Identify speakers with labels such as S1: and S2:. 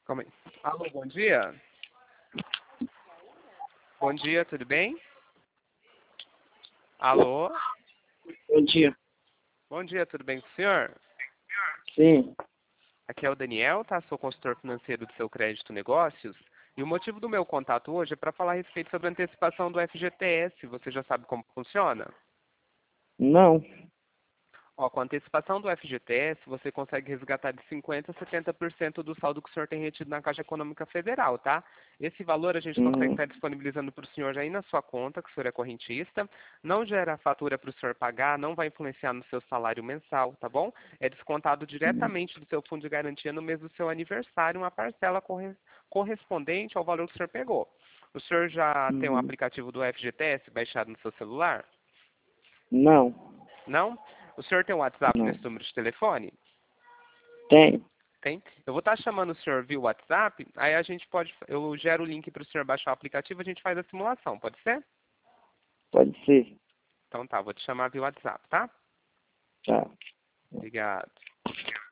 S1: Calma aí. Alô, bom dia. Bom dia, tudo bem? Alô?
S2: Bom dia.
S1: Bom dia, tudo bem com o senhor?
S2: Sim.
S1: Aqui é o Daniel, tá? Sou consultor financeiro do seu Crédito Negócios. E o motivo do meu contato hoje é para falar a respeito sobre a antecipação do FGTS. Você já sabe como funciona?
S2: Não.
S1: Ó, com a antecipação do FGTS, você consegue resgatar de 50% a 70% do saldo que o senhor tem retido na Caixa Econômica Federal, tá? Esse valor a gente consegue estar disponibilizando para o senhor já aí na sua conta, que o senhor é correntista. Não gera fatura para o senhor pagar, não vai influenciar no seu salário mensal, tá bom? É descontado diretamente do seu fundo de garantia no mês do seu aniversário, uma parcela correspondente ao valor que o senhor pegou. O senhor já tem um aplicativo do FGTS baixado no seu celular?
S2: Não.
S1: Não? O senhor tem um WhatsApp
S2: Não.
S1: nesse número de telefone?
S2: Tem.
S1: Tem? Eu vou estar chamando o senhor via WhatsApp, aí a gente pode, eu gero o link para o senhor baixar o aplicativo, a gente faz a simulação, pode ser?
S2: Pode ser.
S1: Então tá, vou te chamar via WhatsApp, tá?
S2: Tá.
S1: Obrigado.